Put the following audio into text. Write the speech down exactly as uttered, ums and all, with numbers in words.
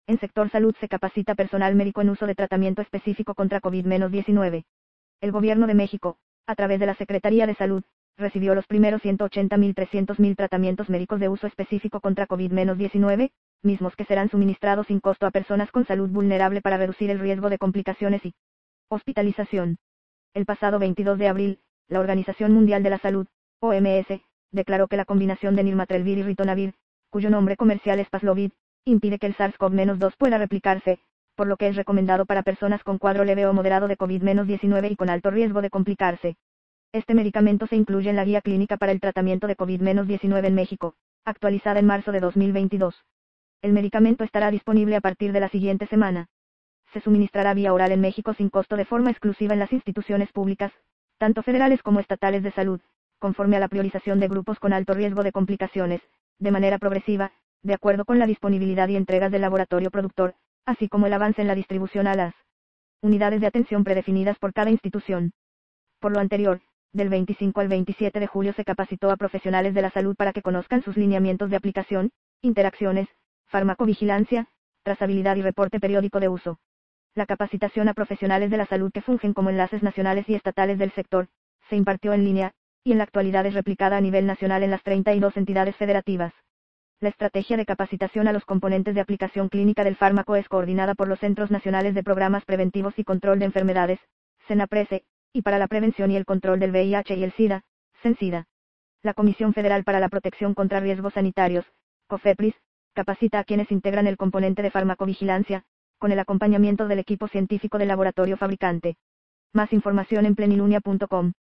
En sector salud se capacita personal médico en uso de tratamiento específico contra COVID diecinueve. El Gobierno de México, a través de la Secretaría de Salud, recibió los primeros ciento ochenta mil trescientos mil tratamientos médicos de uso específico contra COVID diecinueve, mismos que serán suministrados sin costo a personas con salud vulnerable para reducir el riesgo de complicaciones y hospitalización. El pasado veintidós de abril, la Organización Mundial de la Salud, O M S, declaró que la combinación de nirmatrelvir y ritonavir, cuyo nombre comercial es Paxlovid, impide que el SARS-CoV dos pueda replicarse, por lo que es recomendado para personas con cuadro leve o moderado de COVID diecinueve y con alto riesgo de complicarse. Este medicamento se incluye en la Guía Clínica para el Tratamiento de COVID diecinueve en México, actualizada en marzo de dos mil veintidós. El medicamento estará disponible a partir de la siguiente semana. Se suministrará vía oral en México sin costo de forma exclusiva en las instituciones públicas, tanto federales como estatales de salud, conforme a la priorización de grupos con alto riesgo de complicaciones, de manera progresiva, de acuerdo con la disponibilidad y entregas del laboratorio productor, así como el avance en la distribución a las unidades de atención predefinidas por cada institución. Por lo anterior, del veinticinco al veintisiete de julio se capacitó a profesionales de la salud para que conozcan sus lineamientos de aplicación, interacciones, farmacovigilancia, trazabilidad y reporte periódico de uso. La capacitación a profesionales de la salud que fungen como enlaces nacionales y estatales del sector, se impartió en línea, y en la actualidad es replicada a nivel nacional en las treinta y dos entidades federativas. La estrategia de capacitación a los componentes de aplicación clínica del fármaco es coordinada por los Centros Nacionales de Programas Preventivos y Control de Enfermedades, CENAPRESE, y para la prevención y el control del V I H y el SIDA, CENSIDA. La Comisión Federal para la Protección contra Riesgos Sanitarios, COFEPRIS, capacita a quienes integran el componente de farmacovigilancia, con el acompañamiento del equipo científico del laboratorio fabricante. Más información en plenilunia punto com.